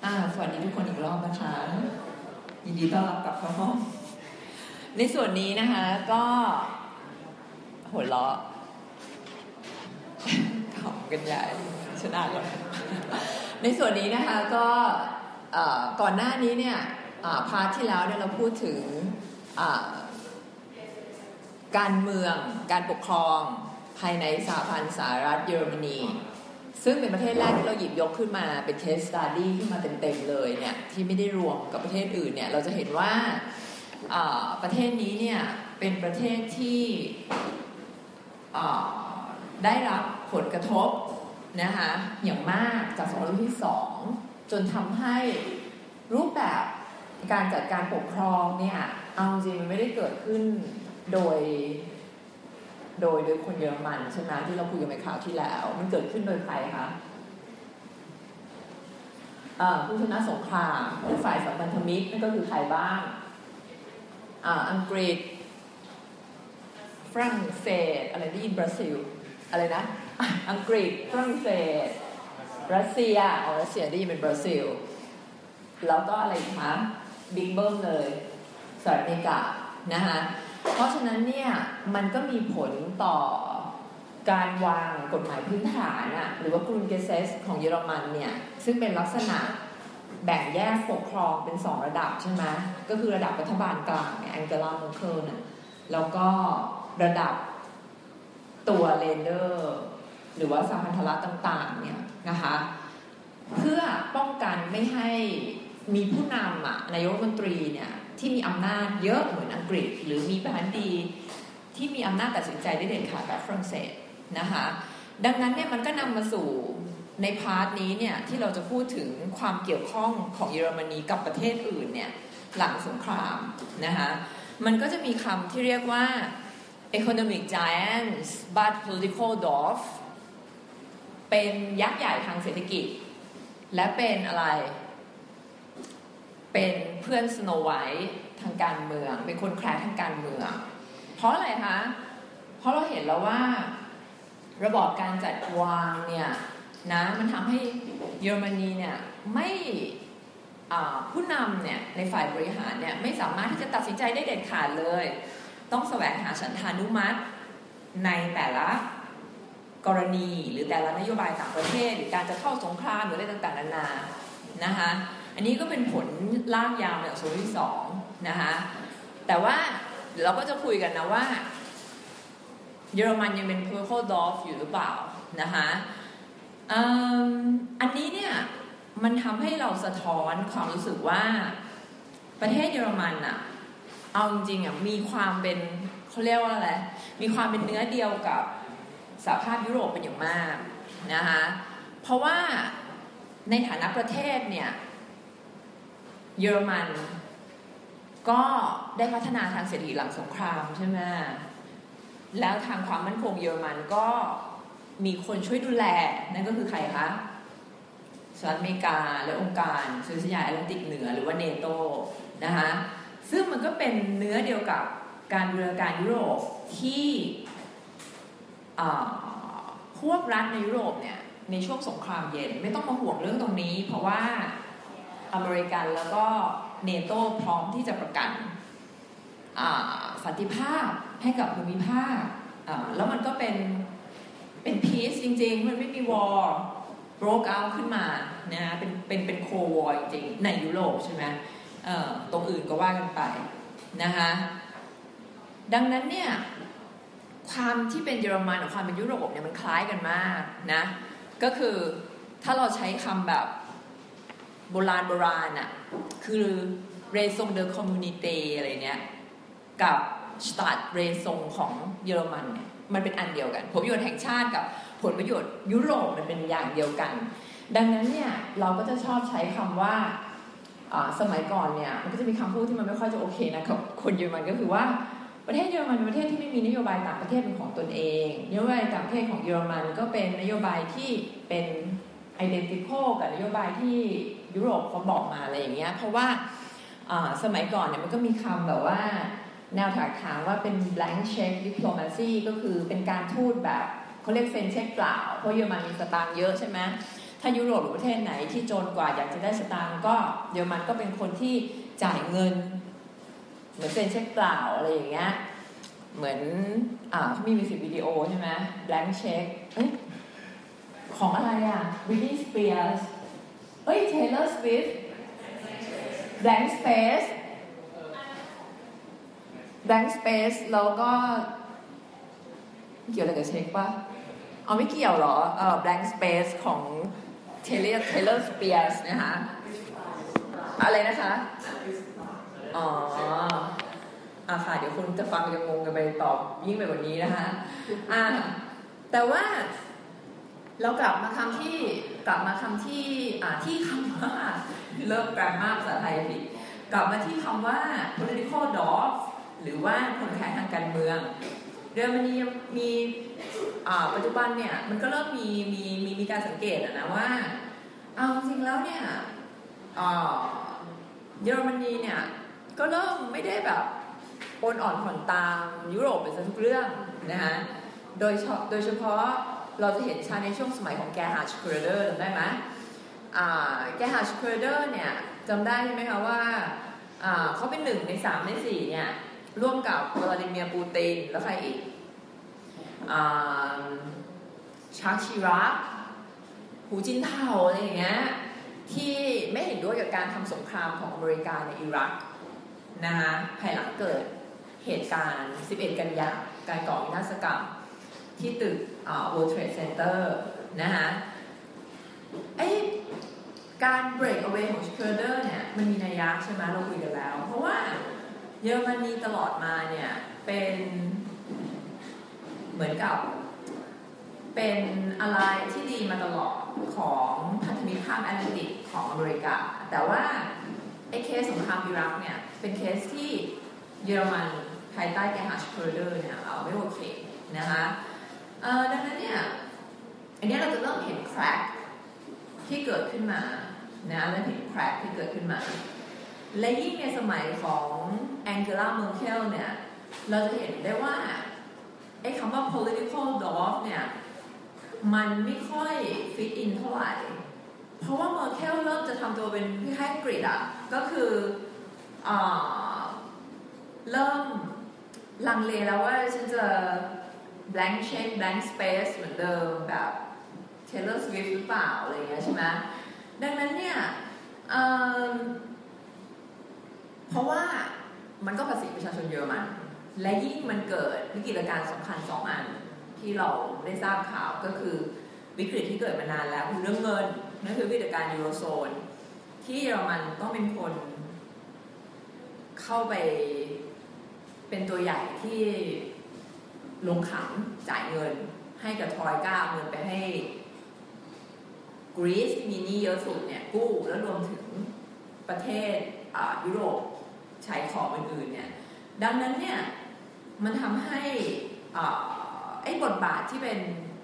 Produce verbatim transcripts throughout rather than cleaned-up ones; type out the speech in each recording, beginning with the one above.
อ่าสวัสดีทุกคนอีกรอบนะคะยินดีต้อนรับกลับเข้าห้องในส่วนนี้นะคะก็หัวเราะขำกันใหญ่ชนะแล้วในส่วนนี้นะคะก็ก่อนหน้านี้เนี่ยพาร์ทที่แล้วเนี่ยเราพูดถึงการเมืองการปกครองภายในสหพันธ์สหรัฐเยอรมนีซึ่งเป็นประเทศแรกที่เราหยิบยกขึ้นมาเป็น case study ขึ้นมาเต็มๆเลยเนี่ยที่ไม่ได้รวมกับประเทศอื่นเนี่ยเราจะเห็นว่าประเทศนี้เนี่ยเป็นประเทศที่ได้รับผลกระทบนะคะอย่างมากจากสงครามโลกที่สองจนทำให้รูปแบบการจัดการปกครองเนี่ยเอาจริงมันไม่ได้เกิดขึ้นโดยโดยโดยคนเยอรมันใช่ไหมที่เราคุยกันในข่าวที่แล้วมันเกิดขึ้นโดยใครคะผู้ชนะสงครามเป็นฝ่ายสัมพันธมิตรนั่นก็คือใครบ้างอังกฤษฝรั่งเศสอะไรที่อินบราซิลอะไรนะอังกฤษฝรั่งเศสรัสเซียอ๋อรัสเซียได้ยินเป็นบราซิลแล้วก็อะไรคะบิ๊กเบิ้มเลยสหรัฐอเมริกานะคะเพราะฉะนั้นเนี่ยมันก็มีผลต่อการวางกฎหมายพื้นฐานอะหรือว่า Grundgesetz ของเยอรมันเนี่ยซึ่งเป็นลักษณะแบ่งแยกปกครองเป็นสองระดับใช่ไหมก็คือระดับรัฐบาลกลางแองเกลา เมอร์เคิลนะแล้วก็ระดับตัวเลนเดอร์หรือว่าสหพันธรัฐต่างๆเนี่ยนะคะเพื่อป้องกันไม่ให้มีผู้นำอะนายกรัฐมนตรีเนี่ยที่มีอำนาจเยอะเหมือนอังกฤษหรือมีประธานาธิบดีที่มีอำนาจตัดสินใจได้เด็ดขาดแบบฝรั่งเศสนะคะดังนั้นเนี่ยมันก็นำมาสู่ในพาร์ทนี้เนี่ยที่เราจะพูดถึงความเกี่ยวข้องของเยอรมนีกับประเทศอื่นเนี่ยหลังสงครามนะคะมันก็จะมีคำที่เรียกว่า economic giants but political dwarf เป็นยักษ์ใหญ่ทางเศรษฐกิจและเป็นอะไรเป็นเพื่อนสโนไวท์ทางการเมืองเป็นคนแคร์ทางการเมืองเพราะอะไรคะเพราะเราเห็นแล้วว่าระบอบการจัดวางเนี่ยนะมันทำให้เยอรมนีเนี่ยไม่ผู้นำเนี่ยในฝ่ายบริหารเนี่ยไม่สามารถที่จะตัดสินใจได้เด็ดขาดเลยต้องแสวงหาฉันทานุมัติในแต่ละกรณีหรือแต่ละนโยบายต่างประเทศหรือการจะเข้าสงครามหรืออะไรต่างๆนานานะคะอันนี้ก็เป็นผลลากยาวมาจากสงครามที่สองนะคะแต่ว่าเราก็จะคุยกันนะว่าเยอรมันยังเป็น political dwarf อยู่หรือเปล่านะคะอันนี้เนี่ยมันทำให้เราสะท้อนความรู้สึกว่าประเทศเยอรมันอะเอาจริงๆอะมีความเป็นเขาเรียกว่าอะไรมีความเป็นเนื้อเดียวกับสหภาพยุโรปเป็นอย่างมากนะคะเพราะว่าในฐานะประเทศเนี่ยเยอรมันก็ได้พัฒนาทางเศรษฐกิจหลังสงครามใช่ไหมแล้วทางความมั่นคงเยอรมันก็มีคนช่วยดูแลนั่นก็คือใครคะสหรัฐอเมริกาและองค์การสนธิสัญญาแอตแลนติกเหนือหรือว่าเนโตนะคะซึ่งมันก็เป็นเนื้อเดียวกับการบูรณาการยุโรปที่พวกรัฐในยุโรปเนี่ยในช่วงสงครามเย็นไม่ต้องมาห่วงเรื่องตรงนี้เพราะว่าอเมริกันแล้วก็เนโตพร้อมที่จะประกันสันติภาพให้กับภูมิภาคแล้วมันก็เป็นเป็น peace จริงๆมันไม่มี war broke out ขึ้นมานะเป็นเป็นเป็น cold war จริงๆในยุโรปใช่ไหมตรงอื่นก็ว่ากันไปนะคะดังนั้นเนี่ยความที่เป็นเยอรมันกับความเป็นยุโรปเนี่ยมันคล้ายกันมากนะก็คือถ้าเราใช้คำแบบโบราณโบราณอ่ะคือ Raison de Communauté อะไรเนี้ยกับ Staat Raison ของเยอรมันเนี่ยมันเป็นอันเดียวกันผลประโยชน์แห่งชาติกับผลประโยชน์ยุโรปมันเป็นอย่างเดียวกันดังนั้นเนี่ยเราก็จะชอบใช้คำว่าสมัยก่อนเนี่ยมันก็จะมีคำพูดที่มันไม่ค่อยจะโอเคนะกับคนเยอรมันก็คือว่าประเทศเยอรมันเป็นประเทศที่ไม่มีนโยบายต่างประเทศเป็นของตนเองนโยบายต่างประเทศของเยอรมันก็เป็นนโยบายที่เป็นidentical กับนโยบายที่ยุโรปเขาบอกมาอะไรอย่างเงี้ยเพราะว่าสมัยก่อนเนี่ยมันก็มีคำแบบว่าแนวถากถางว่าเป็น blank check diplomacy ก็คือเป็นการทูตแบบเขาเรียกเซ็นเช็คเปล่าเพราะเยอรมันมีสตางค์เยอะใช่ไหมถ้ายุโรปหรือประเทศไหนที่จนกว่าอยากจะได้สตางค์ก็เยอรมันก็เป็นคนที่จ่ายเงินเหมือนเป็นเช็คเปล่าอะไรอย่างเงี้ยเหมือนอ่าเขามีมิวสิกวิดีโอใช่ไหม blank check เอ้ยของอะไรอ่ะ Britney Spears เอ้ย Taylor Swift blank space blank space แล้วก็เกี่ยวอะไรกับเช็คป่ะเอาไม่เกี่ยวหรอเอ่อ blank space ของ Taylor Taylor Spears นะคะอะไรนะคะอ๋ออ่ะค่ะเดี๋ยวคุณจะฟังจะงงกันไปตอบยิ่งไปกว่านี้นะคะอ่ะแต่ว่าเรากลับมาคำที่กลับมาคำที่อ่าที่คำว่าเลิกแกรมมาภาษาไทยผิดกลับมาที่คำว่า political dog หรือว่าคนแข่งทางการเมืองเยอรมนีมีอ่าปัจจุบันเนี่ยมันก็เริ่มมีมีมีมีการสังเกตนะว่าเอาจริงแล้วเนี่ยอ่าเยอรมนีเนี่ยก็เริ่มไม่ได้แบบโอนอ่อนผ่อนตามยุโรปเป็นซะทุกเรื่องนะคะโดยโดยเฉพาะเราจะเห็นชัดในช่วงสมัยของแกร์ฮาร์ด เคอร์เดอร์จำได้ไหมอ่าแกร์ฮาร์ด เคอร์เดอร์เนี่ยจำได้ใช่ไหมคะว่าอ่าเขาเป็นหนึ่งในสามในสี่เนี่ยร่วมกับวลาดิเมียร์ปูตินแล้วใครอีกอ่าชาร์ชิรักหูจินเทาอะไรอย่างเงี้ยที่ไม่เห็นด้วยกับการทำสงครามของอเมริกาในอิรักนะคะภายหลังเกิดเหตุการณ์สิบเอ็ดกันยายนการก่อวินาศกรรมที่ตึก World Trade Center นะคะไอ้การ break away ของ เคอร์เดอร์เนี่ยมันมีนัยยะใช่ไหมเราคุยกันแล้วเพราะว่าเยอรมนีตลอดมาเนี่ยเป็นเหมือนกับเป็นอะไรที่ดีมาตลอดของพันธมิตรข้ามแอตแลนติกของอเมริกาแต่ว่าไอ้เคสสงครามอิรักเนี่ยเป็นเคสที่เยอรมันภายใต้แกร์ฮาร์ด เคอร์เดอร์เนี่ยเอาไม่โอเคนะคะเอ่อดังนั้นเนี่ยอันนี้เราจะเริ่มเห็นแคร็กที่เกิดขึ้นมานะเริ่มเห็นแคร็กที่เกิดขึ้นมาและยิ่งในสมัยของแองเกลา เมอร์เคลเนี่ยเราจะเห็นได้ว่าไอ้คำว่า political dog เนี่ยมันไม่ค่อยฟิตอินเท่าไหร่เพราะว่าเมอร์เคลเริ่มจะทำตัวเป็นคล้ายๆกรีดอ่ะก็คืออ่าเริ่มลังเลแล้วว่าฉันจะ blank check blank space เหมือนเดิมแบบ Taylor Swift หรือเปล่าอะไรอย่างเงี้ยใช่ไหมดังนั้นเนี่ยเอ่อเพราะว่ามันก็ภาษีประชาชนเยอรมันและยิ่งมันเกิดวิกฤตการณ์สำคัญสองอันที่เราได้ทราบข่าวก็คือวิกฤตที่เกิดมานานแล้วคือเรื่องเงินนั่นคือวิกฤตการณ์ยูโรโซนที่เยอรมันต้องเป็นคนเข้าไปเป็นตัวใหญ่ที่ลงขันจ่ายเงินให้กับทรอยก้าเงินไปให้กรีซที่มีหนี้เยอะสุดเนี่ยกู้แล้วรวมถึงประเทศยุโรปชายขอบอื่นๆเนี่ยดังนั้นเนี่ยมันทำให้ไอ้บทบาทที่เป็น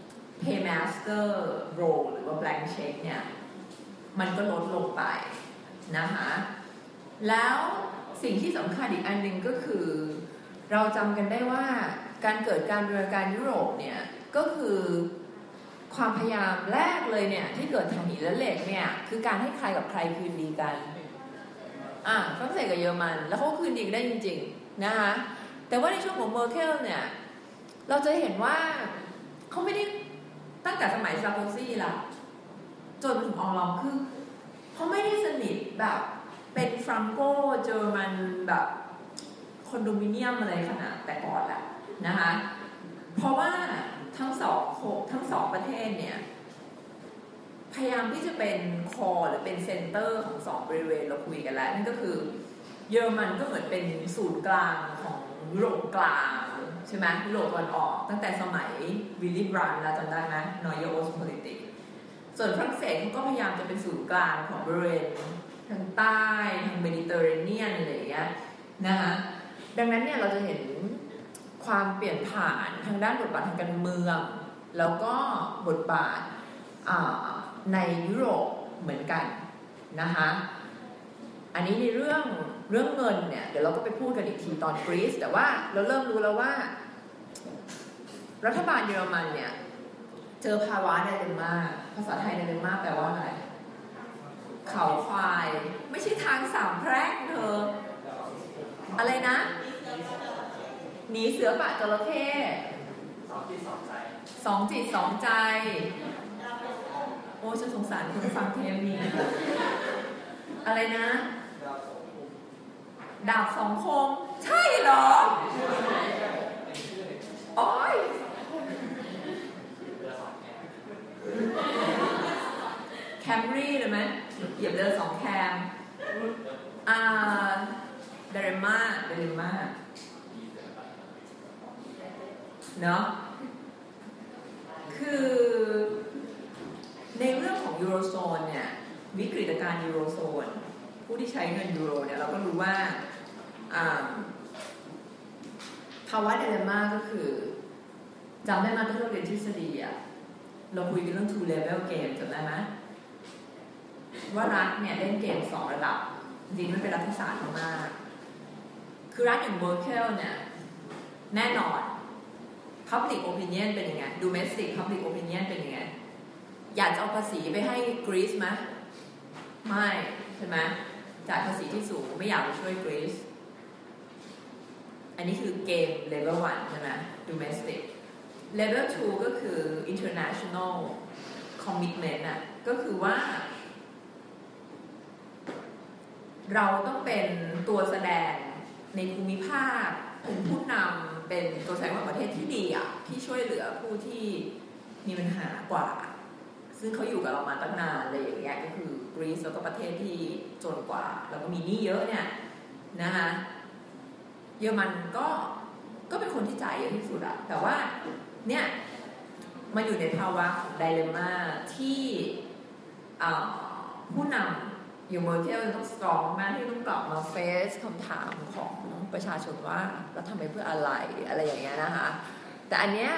paymaster role หรือว่า blank check เนี่ยมันก็ลดลงไปนะคะแล้วสิ่งที่สำคัญอีกอันหนึ่งก็คือเราจำกันได้ว่าการเกิดการบูรณาการยุโรปเนี่ยก็คือความพยายามแรกเลยเนี่ยที่เกิดทางหินและเหล็กเนี่ยคือการให้ใครกับใครคืนดีกันอ่ะฝรั่งเศสกับเยอรมันแล้วเขาคืนดีกันได้จริงๆนะคะแต่ว่าในช่วงของเมอร์เคลเนี่ยเราจะเห็นว่าเขาไม่ได้ตั้งแต่สมัยซาโรซี่ละจนถึงออลองคือเขาไม่ได้สนิทแบบเป็นฟรังโกเยอรมันแบบคอนโดมิเนียมอะไรขนาดแต่ก่อนแหละนะคะเพราะว่าทั้งสองทั้งสองประเทศเนี่ยพยายามที่จะเป็นคอหรือเป็นเซ็นเตอร์ของสองบริเวณเราคุยกันแล้วนั่นก็คือเยอรมันก็เหมือนเป็นศูนย์กลางของยุโรปกลางใช่ไหมยุโรปตะวันออกตั้งแต่สมัยวิลลีบรันด์แล้วจำได้ไหมนอยโอสโพลิติกส่วนฝรั่งเศสเขาก็พยายามจะเป็นศูนย์กลางของบริเวณทางใต้ทางเมดิเตอร์เรเนียนอะไรอย่างเงี้ยนะคะดังนั้นเนี่ยเราจะเห็นความเปลี่ยนผ่านทางด้านบทบาททางการเมืองแล้วก็บทบาทในยุโรปเหมือนกันนะคะอันนี้ในเรื่องเรื่องเงินเนี่ยเดี๋ยวเราก็ไปพูดกันอีกทีตอนกรีซแต่ว่าเราเริ่มรู้แล้วว่ารัฐบาลเยอรมันเนี่ยเจอภาวะไดเลมม่าภาษาไทยไดเลมม่าแปลว่าอะไรเขาควายไม่ใช่ทางสามแพร่งเธออะไรนะหนีเสือป่าจระเข้สองจิตสองใจสองจิตสองใจโอ้ฉันสงสารคนฟังเทปนี้อะไรนะดาบสองคมใช่เหรอโอ้ยแคมรี่เลยไหมเหยียบเรือสองแคมอ่าเดเรม่าเดเรม่าเนาะคือในเรื่องของยูโรโซนเนี่ยวิกฤตการณ์ยูโรโซนผู้ที่ใช้เงินยูโรเนี่ยเราก็รู้ว่าภาวะเดเลม่าก็คือจำได้ไหมที่เราเรียนทฤษฎีอะเราคุยกันเรื่อง two level game จำได้ไหมว่ารัฐเนี่ยเล่นเกมสองระดับจริงๆมันเป็นรัฐศาสตร์มากคือรัฐอย่างเมอร์เคิลเนี่ยแน่นอน public opinion เป็นยังไง domestic public opinion เป็นยังไงอยากจะเอาภาษีไปให้กรีซไหมไม่ใช่ไหมจ่ายภาษีที่สูงไม่อยากไปช่วยกรีซอันนี้คือเกม level หนึ่งใช่ไหม domestic level สองก็คือ international commitment น่ะก็คือว่าเราต้องเป็นตัวแสดงในภูมิภาคเป็นผู้นำเป็นตัวแสดงว่าประเทศที่ดีอ่ะที่ช่วยเหลือผู้ที่มีปัญหากว่าซึ่งเขาอยู่กับเรามาตั้งนานเลยอย่างเงี้ยก็คือกรีซแล้วก็ประเทศที่จนกว่าแล้วก็มีหนี้เยอะเนี่ยนะคะเยอรมันก็ก็เป็นคนที่จ่ายเยอะที่สุดอะแต่ว่าเนี่ยมาอยู่ในภาวะของไดเลมม่าที่ผู้นำอยู่เมอร์เคิลต้องสตรองมากที่ต้องกลับมาเฟซคำถามของประชาชนว่าเราทำไปเพื่ออะไรอะไรอย่างเงี้ยนะคะแต่อันเนี้ย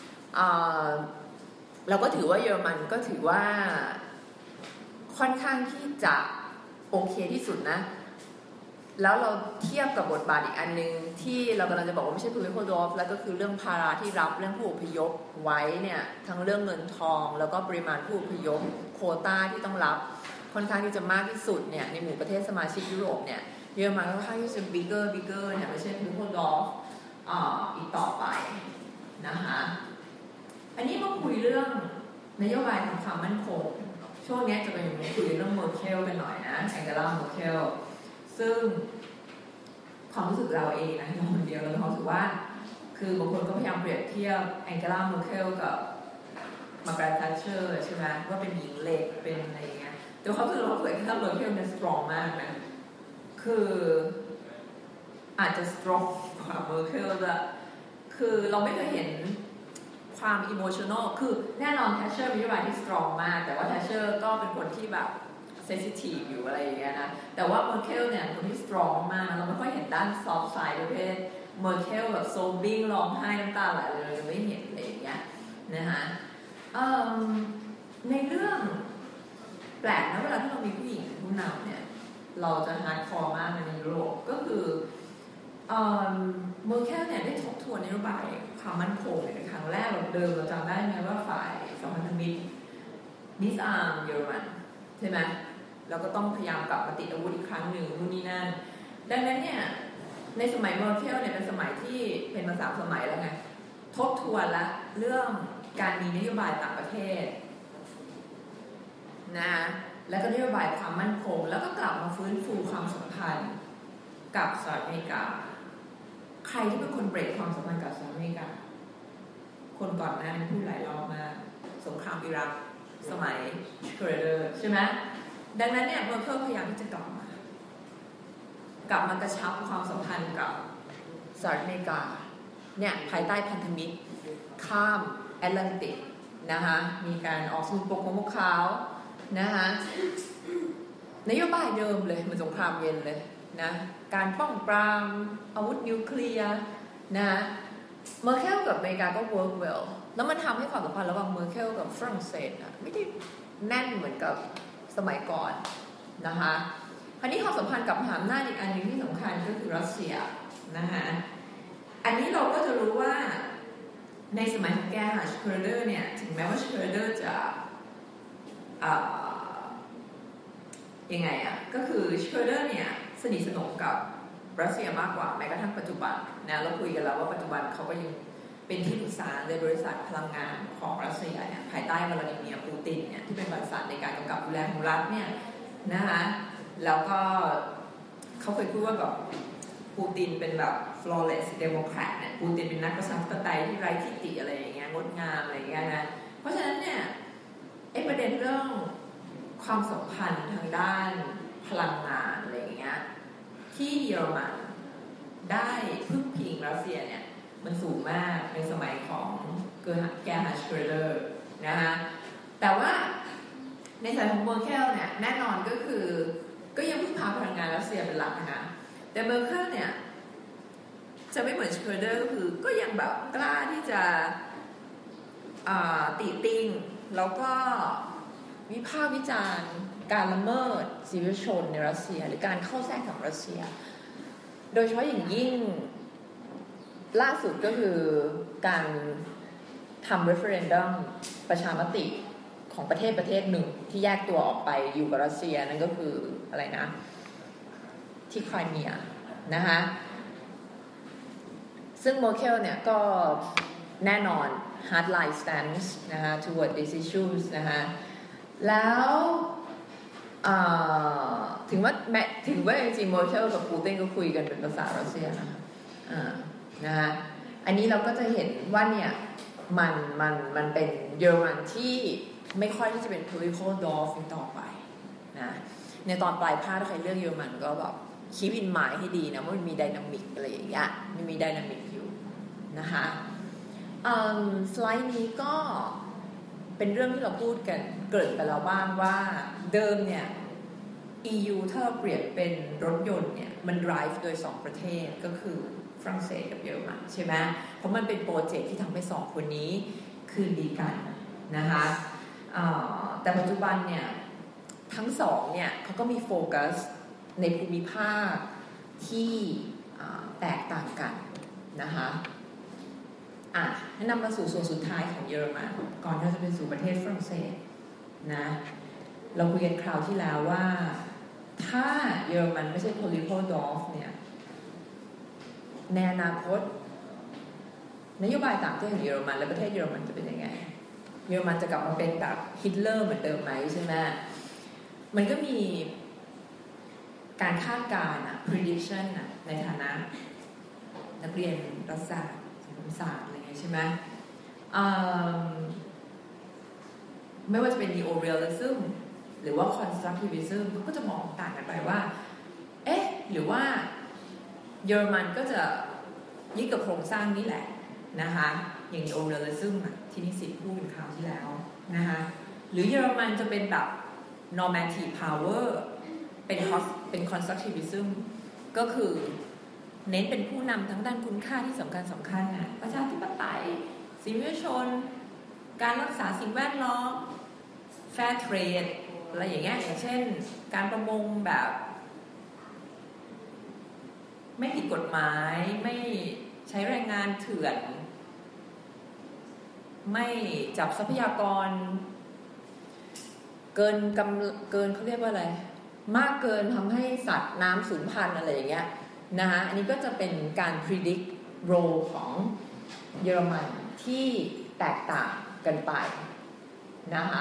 เราก็ถือว่าเยอรมันก็ถือว่าค่อนข้างที่จะโอเคที่สุดนะแล้วเราเทียบกับบทบาทอีกอันนึงที่เรากำลังจะบอกว่าไม่ใช่ political drop แล้วก็คือเรื่องภาระที่รับเรื่องผู้อพยพไว้เนี่ยทั้งเรื่องเงินทองแล้วก็ปริมาณผู้อพยพโควต้าที่ต้องรับค่อนข้างที่จะมากที่สุดเนี่ยในหมู่ประเทศสมาชิกยุโรปเนี่ยเยอรมันค่อนข้างที่จะ bigger bigger เนี่ยไม่ใช่ political drop อ่าอีกต่อไปนะคะอันนี้มาคุยเรื่องนโยบายทางความมั่นคงช่วงนี้จะเป็นคุยเรื่องเมอร์เคิลกันหน่อยนะแองเกลาเมอร์เคิลซึ่งความรู้สึกเราเองนะเราคนเดียวเรารู้สึกว่าคือบางคนก็พยายามเปรียบเทียบแองเกลาเมอร์เคิลกับมาร์กาเร็ต แธชเชอร์ใช่ไหมว่าเป็นหญิงเล็กเป็นอะไรอย่างเงี้ยแต่เขาคือเราเผยแองเกลาเมอร์เคิลเนี่ยสตรองมากนะคืออาจจะสตรองกว่าเมอร์เคิลละคือเราไม่เคยเห็นความอิโมชันนอลคือแน่นอนแทชเชอร์มีนโยบายที่สตรองมากแต่ว่าแทชเชอร์ก็เป็นคนที่แบบเซนซิทีฟอยู่อะไรอย่างเงี้ยนะแต่ว่าเมอร์เคิลเนี่ยคนที่สตรองมากเราไม่ค่อยเห็นด้านซอฟต์ไซด์ประเภทเมอร์เคิลแบบโซบบิ้งร้องไห้น้ำตาไหลเลยเราไม่เห็นอะไรอย่างเงี้ยนะคะในเรื่องแปลกนะเวลาที่เรามีผู้หญิงเป็นผู้นำเนี่ยเราจะฮาร์ดคอร์มากในยุโรปก็คือเมอร์เคิลเนี่ยได้ทบทวนนโยบายความมั่นคงในครั้งแรกเราเดิมเราจำได้ไหมว่าฝ่ายสัมพันธมิตรดิสอาร์มเยอรมันใช่ไหมเราก็ต้องพยายามกลับมาติดอาวุธอีกครั้งหนึ่งนู่นนี่นั่นดังนั้นเนี่ยในสมัยเมอร์เคิลเนี่ยเป็นสมัยที่เป็นมาสามสมัยแล้วไงทบทวนละเรื่องการมีนโยบายต่างประเทศนะแล้วก็นโยบายความมั่นคงแล้วก็กลับมาฟื้นฟูความสัมพันธ์กับสหรัฐอเมริกาใครที่เป็นคนเบรกความสัมพันธ์กับสหรัฐอเมริกาคนก่อนหน้านี้พูดหลายรอบมาสงครามอิรักสมัยเคอร์เดอร์ใช่ไหมดังนั้นเนี่ยเมอร์เคิลพยายามที่จะกลับมากลับมากระชับความสัมพันธ์กับสหรัฐอเมริกาเนี่ยภายใต้พันธมิตรข้ามแอตแลนติกนะคะมีการออกสมุดปกของพวกเขานะคะนโยบายเดิมเลยเหมือนสงครามเย็นเลยนะการป้องปรามอาวุธนิวเคลียร์นะเมอร์เคิลกับอเมริกาก็ work well แล้วมันทำให้ความสัมพันธ์ระหว่างเมอร์เคิลกับฝรั่งเศสอ่ะไม่ได้แน่นเหมือนกับสมัยก่อนนะคะคราวนี้ความสัมพันธ์กับมหาอำนาจอีกอันนึงที่สำคัญก็คือรัสเซียนะคะอันนี้เราก็จะรู้ว่าในสมัยของแกฮาร์ชเคอร์เดอร์เนี่ยถึงแม้ว่าเคอร์เดอร์จะยังไงอ่ะก็คือเคอร์เดอร์เนี่ยสนิทสนมกับรัสเซียมากกว่าแม้กระทั่งปัจจุบันนะเราคุยกันแล้วว่าปัจจุบันเขาก็ยังเป็นที่ปรึกษาในบริษัทพลังงานของรัสเซียเนี่ยภายใต้วลาดิเมียร์ปูตินเนี่ยที่เป็นบริษัทในการกำกับดูแลของรัฐเนี่ยนะคะแล้วก็เขาเคยพูดว่าแบบปูตินเป็นแบบ flawless democrat เนี่ยปูตินเป็นนักประชาธิปไตยที่ไร้ทิฏฐิอะไรอย่างเงี้ยงดงามอะไรอย่างเงี้ยนะเพราะฉะนั้นเนี่ยไอ้ประเด็นเรื่องความสัมพันธ์ทางด้านพลังงานอะไรอย่างเงี้ยที่เยอรมันได้พึ่งพิงรัสเซียเนี่ยมันสูงมากในสมัยของแกร์ฮาร์ชเคอร์เดอร์นะคะแต่ว่าในสมัยของเมอร์เคลเนี่ยแน่นอนก็คือก็ยังพึ่งพาพลังงานรัสเซียเป็นหลักนะแต่เมอร์เคลเนี่ยจะไม่เหมือนเคอร์เดอร์ก็คือก็ยังแบบกล้าที่จะติติงแล้วก็วิพากษ์วิจารณ์การละเมิดสิทธิชนในรัสเซียหรือการเข้าแทรกของรัสเซียโดยเฉพาะอย่างยิ่งล่าสุดก็คือการทำ referendum ประชามติของประเทศประเทศหนึ่งที่แยกตัวออกไปอยู่กับรัสเซียนั่นก็คืออะไรนะที่ไครเมียนะคะซึ่งเมอร์เคลเนี่ยก็แน่นอน hardline stance นะคะ toward these issues นะคะแล้วถึงว่าแม้ถึงว่าจริงๆเมอร์เคลกับปูตินก็คุยกันเป็นภาษารัสเซียนะคะนะคะอันนี้เราก็จะเห็นว่าเนี่ยมันมันมันเป็นเยอรมันที่ไม่ค่อยที่จะเป็น political dorf ต่อไปนะในตอนปลายภาคถ้าใครเลือกเยอรมันก็แบบคีปอินหมายให้ดีนะว่ามันมีไดนามิกอะไรอย่างเงี้ยมันมีไดนามิกอยู่นะคะสไลด์นี้ก็เป็นเรื่องที่เราพูดกันเกริ่นไปแล้วบ้างว่าเดิมเนี่ย อี ยู ถ้าเราเปรียบเป็นรถยนต์เนี่ยมัน drive โดยสองประเทศก็คือฝรั่งเศสกับเยอรมันใช่ไหมเพราะมันเป็นโปรเจกต์ที่ทำให้สองคนนี้คืนดีกันนะคะแต่ปัจจุบันเนี่ยทั้งสองเนี่ยเขาก็มีโฟกัสในภูมิภาคที่แตกต่างกันนะคะอ่ะแนะนำมาสู่ส่วนสุดท้ายของเยอรมันก่อนที่จะเป็นสู่ประเทศฝรั่งเศสนะเราคุยกันคราวที่แล้วว่าถ้าเยอรมันไม่ใช่ political dorf เนี่ยในอนาคตนโยบายต่างประเทศของเยอรมันและประเทศเยอรมันจะเป็นยังไงเยอรมันจะกลับมาเป็นแบบฮิตเลอร์เหมือนเดิมไหมใช่ไหมมันก็มีการคาดการณ์อะ prediction อะในฐานะนักเรียนรัฐศาสตร์สังคมศาสตร์อะไรเงี้ยใช่ไหมไม่ว่าจะเป็น neo-realism หรือว่า constructivism ก็จะมองต่างกันไปว่าเอ๊ะหรือว่าเยอรมันก็จะยึดกับโครงสร้างนี้แหละนะคะอย่าง neo-realism ที่นิสิตพูดเป็นคราวที่แล้วนะคะหรือเยอรมันจะเป็นแบบ normative power เป็นเป็น constructivism ก็คือเน้นเป็นผู้นำทั้งด้านคุณค่าที่สำคัญสำคัญนะประชาธิปไตยสิทธิมนุษยชนการรักษาสิ่งแวดล้อม fair trade อะไรอย่างเงี้ยอย่างเช่นการประมงแบบไม่ผิดกฎหมายไม่ใช้แรงงานเถื่อนไม่จับทรัพยากรเกินกำเกินเขาเรียกว่าอะไรมากเกินทำให้สัตว์น้ำสูญพันธุ์อะไรอย่างเงี้ยนะคะอันนี้ก็จะเป็นการ predict role ของเยอรมันที่แตกต่างกันไปนะคะ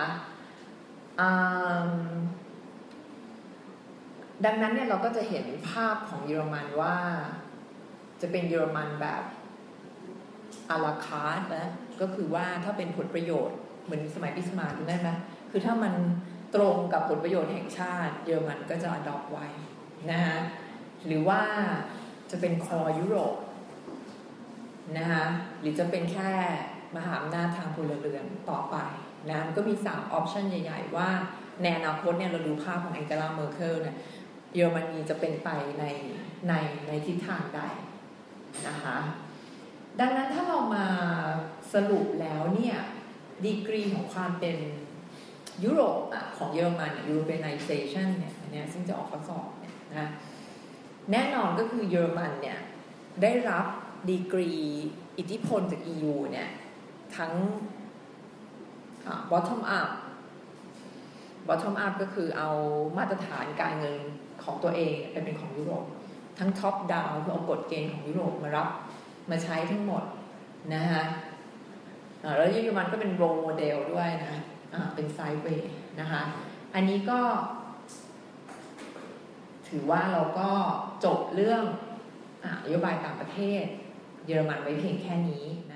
ดังนั้นเนี่ยเราก็จะเห็นภาพของเยอรมันว่าจะเป็นเยอรมันแบบอาราคาร์ทนะก็คือว่าถ้าเป็นผลประโยชน์เหมือนสมัยบิสมาร์กได้ไหมคือถ้ามันตรงกับผลประโยชน์แห่งชาติเยอรมันก็จะ adopt ไว้นะฮะหรือว่าจะเป็นคอยุโรปนะคะหรือจะเป็นแค่มหาอำนาจทางพลเรือนต่อไปนะก็มีสามออปชันใหญ่ๆว่าในอนาคตเนี่ยเราดูภาพของแองเกลาเมอร์เคลเนี่ยเยอรมนีจะเป็นไปในในในทิศทางใดนะคะดังนั้นถ้าเรามาสรุปแล้วเนี่ยดีกรีของความเป็นยุโรปของเยอรมัน Europeanization เนี่ยอันนี้ซึ่งจะออกข้อสอบเนี่ยนะแน่นอนก็คือเยอรมันเนี่ยได้รับดีกรีอิทธิพลจาก อี ยู เนี่ยทั้ง bottom up bottom up ก็คือเอามาตรฐานการเงินของตัวเองไปเป็นของยุโรปทั้ง top down คือเอากฎเกณฑ์ของยุโรปมารับมาใช้ทั้งหมดนะฮะแล้วเยอรมันก็เป็น role model ด้วยนะเป็น sideway นะคะอันนี้ก็ถือว่าเราก็จบเรื่องนโยบายต่างประเทศเยอรมันไว้เพียงแค่นี้นะ